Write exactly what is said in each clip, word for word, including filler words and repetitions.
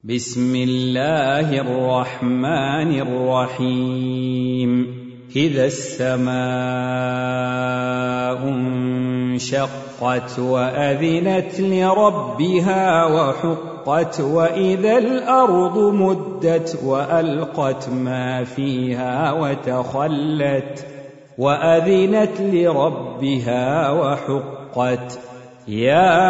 بسم الله الرحمن الرحيم إذا السماء انشقت وأذنت لربها وحقت وإذا الأرض مدت وألقت ما فيها وتخلت وأذنت لربها وحقت يا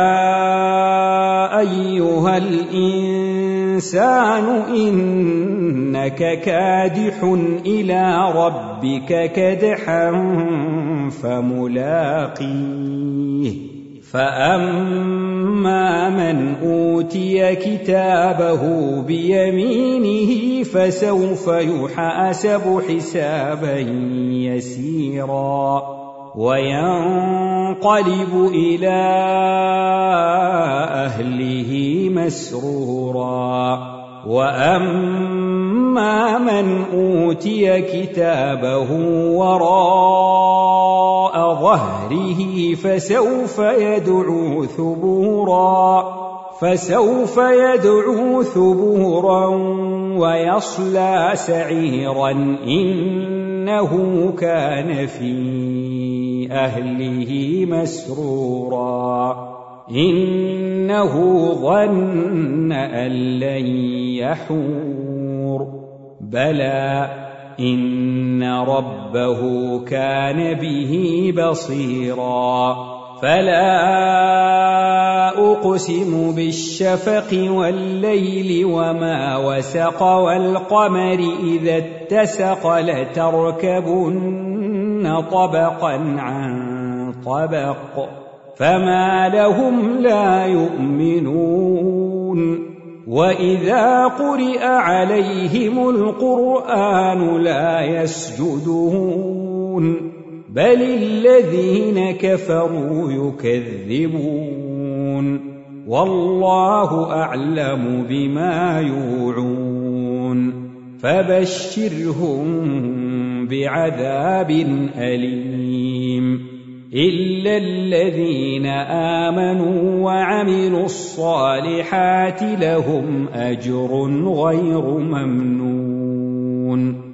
أيها الإنسان إنك كادح إلى ربك كدحا فملاقيه فأما من أوتي كتابه بيمينه فسوف يحاسب حسابا يسيرا وينقلب إلى أهله مسرورا وأما من أوتي كتابه وراء ظهره فسوف يدعو ثبورا فسوف يدعو ثبورا ويصلى سعيرا إنه كان في أهله مسرورا إنه ظن أن لن يحور بلى إن ربه كان به بصيرا فلا أقسم بالشفق والليل وما وسق والقمر إذا اتسق لتركبن طبقا عن طبق فما لهم لا يؤمنون وإذا قرئ عليهم القرآن لا يسجدون بل الذين كفروا يكذبون والله أعلم بما يوعون فبشرهم بعذاب أليم إلا الذين آمنوا وعملوا الصالحات لهم أجر غير ممنون